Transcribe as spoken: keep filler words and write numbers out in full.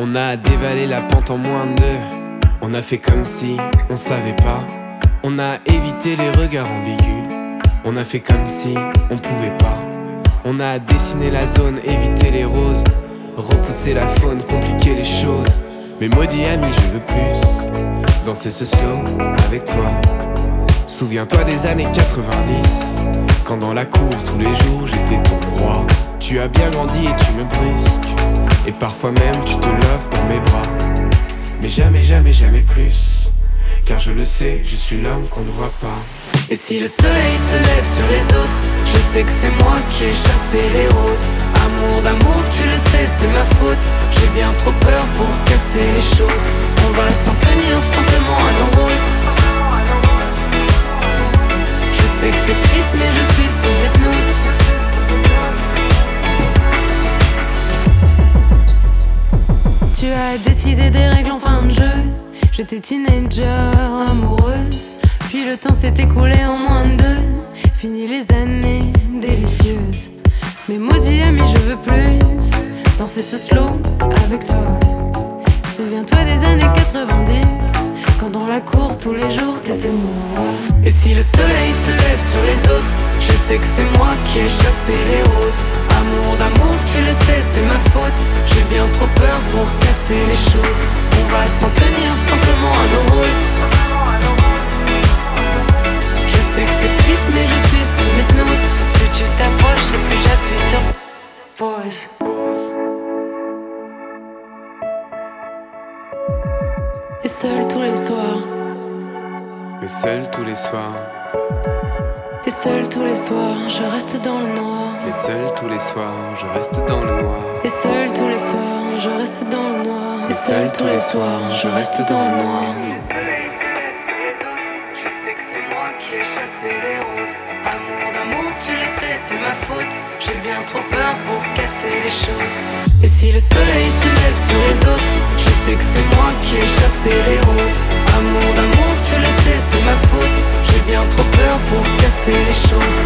On a dévalé la pente en moins de deux. On a fait comme si on savait pas. On a évité les regards ambigus. On a fait comme si on pouvait pas. On a dessiné la zone, évité les roses, repousser la faune, compliquer les choses. Mais maudit ami, je veux plus danser ce slow avec toi. Souviens-toi des années quatre-vingt-dix, quand dans la cour tous les jours j'étais ton roi. Tu as bien grandi et tu me brusques, et parfois même tu te loves dans mes bras. Mais jamais, jamais, jamais plus, car je le sais, je suis l'homme qu'on ne voit pas. Et si le soleil se lève sur les autres, je sais que c'est moi qui ai chassé les roses. Amour d'amour, tu le sais, c'est ma faute. J'ai bien trop peur pour casser les choses. On va s'en tenir simplement à nos rôles. Je sais que c'est triste mais je suis sous hypnose. Tu as décidé des règles en fin de jeu. J'étais teenager, amoureuse. Puis le temps s'est écoulé en moins de deux. Fini les années délicieuses. Mais maudit ami, je veux plus danser ce slow avec toi. Souviens-toi des années quatre-vingt-dix, quand dans la cour tous les jours t'étais moi. Et si le soleil se lève sur les autres, je sais que c'est moi qui ai chassé les roses. Amour d'amour, tu le sais, c'est ma faute. J'ai bien trop peur pour casser les choses. On va s'en tenir simplement à nos rôles. Je sais que c'est triste mais je suis sous hypnose. Plus tu t'approches et plus j'appuie sur pause. Et seul tous les soirs. Mais seul tous les soirs. Et seul tous les soirs, je reste dans le noir. Mais seul tous les soirs, je reste dans le noir. Et seul tous les soirs, je reste dans le noir. Et seul tous les soirs, je reste dans le noir. Je sais que c'est moi qui ai chassé les roses. Amour d'amour, tu le sais, c'est ma faute. J'ai bien trop peur pour casser les choses. Et si le soleil se lève sur les autres, je sais que c'est moi qui ai chassé les roses. Amour d'amour, tu le sais, c'est ma faute. J'ai bien trop peur pour casser les choses.